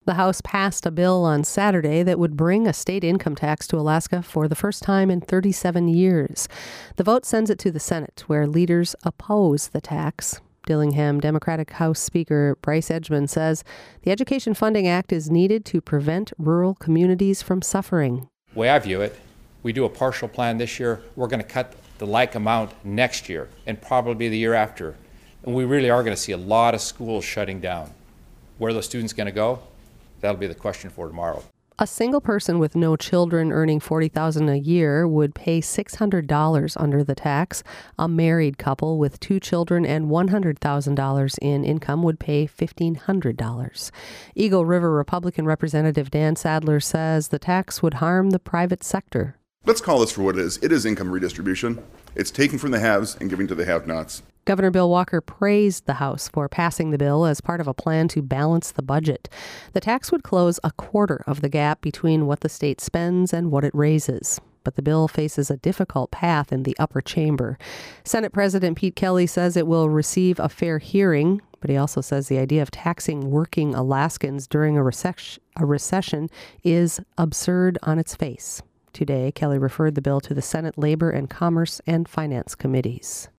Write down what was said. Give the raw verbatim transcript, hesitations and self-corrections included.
The House passed a bill on Saturday that would bring a state income tax to Alaska for the first time in thirty-seven years. The vote sends it to the Senate, where leaders oppose the tax. Dillingham Democratic House Speaker Bryce Edgman says the Education Funding Act is needed to prevent rural communities from suffering. The way I view it, we do a partial plan this year. We're going to cut the like amount next year and probably the year after. And we really are going to see a lot of schools shutting down. Where are those students going to go? That'll be the question for tomorrow. A single person with no children earning forty thousand dollars a year would pay six hundred dollars under the tax. A married couple with two children and one hundred thousand dollars in income would pay fifteen hundred dollars. Eagle River Republican Representative Dan Sadler says the tax would harm the private sector. Let's call this for what it is. It is income redistribution. It's taking from the haves and giving to the have-nots. Governor Bill Walker praised the House for passing the bill as part of a plan to balance the budget. The tax would close a quarter of the gap between what the state spends and what it raises. But the bill faces a difficult path in the upper chamber. Senate President Pete Kelly says it will receive a fair hearing, but he also says the idea of taxing working Alaskans during a, recess- a recession is absurd on its face. Today, Kelly referred the bill to the Senate Labor and Commerce and Finance Committees.